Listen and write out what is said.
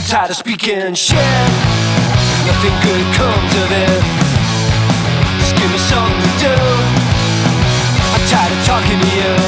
tired of speaking shit. Nothing good comes of it. Just give me something to do. I'm tired of talking to you.